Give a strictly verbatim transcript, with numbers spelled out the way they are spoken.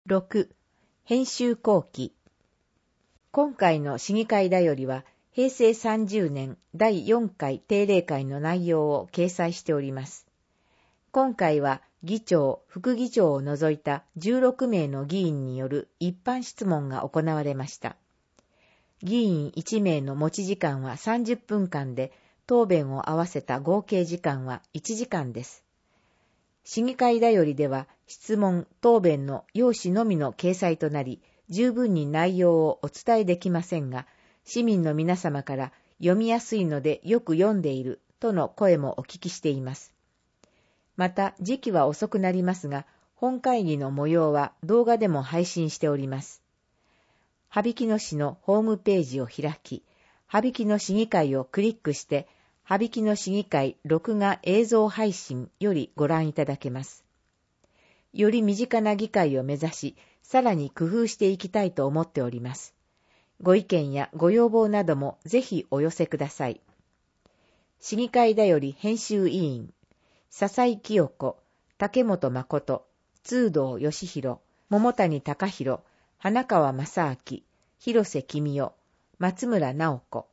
ろく. 編集後期。今回の市議会だよりは、へいせいさんじゅうねんだいよんかい定例会の内容を掲載しております。今回は議長、副議長を除いたじゅうろくめいの議員による一般質問が行われました。議員いちめいの持ち時間はさんじゅっぷんかんで、答弁を合わせた合計時間はいちじかんです。市議会だよりでは質問・答弁の要旨のみの掲載となり、十分に内容をお伝えできませんが、市民の皆様から読みやすいのでよく読んでいるとの声もお聞きしています。また時期は遅くなりますが、本会議の模様は動画でも配信しております。羽曳野市のホームページを開き、羽曳野市議会をクリックして、羽曳野市議会録画映像配信よりご覧いただけます。より身近な議会を目指し、さらに工夫していきたいと思っております。ご意見やご要望などもぜひお寄せください。市議会だより編集委員、笹井清子、竹本誠、通道義弘、桃谷隆弘、花川正明、広瀬公代、松村直子。